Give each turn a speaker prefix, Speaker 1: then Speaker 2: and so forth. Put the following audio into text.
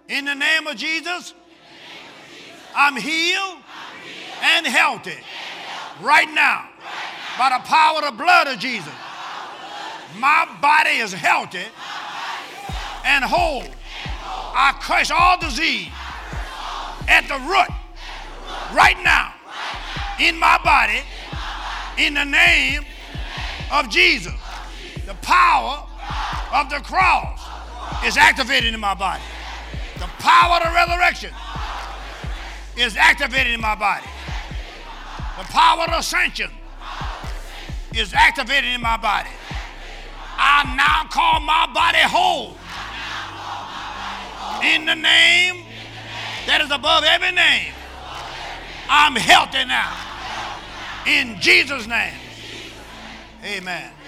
Speaker 1: In the name of Jesus, I'm healed and healthy right now by the power of the blood of Jesus. My body is healthy and whole. I crush all disease at the root right now in my body in the name of Jesus. The power of the cross is activated in my body. The power of the resurrection is activated in my body. The power of ascension is activated in my body. I now call my body whole. In the name that is above every name, I'm healthy now. In Jesus' name, amen.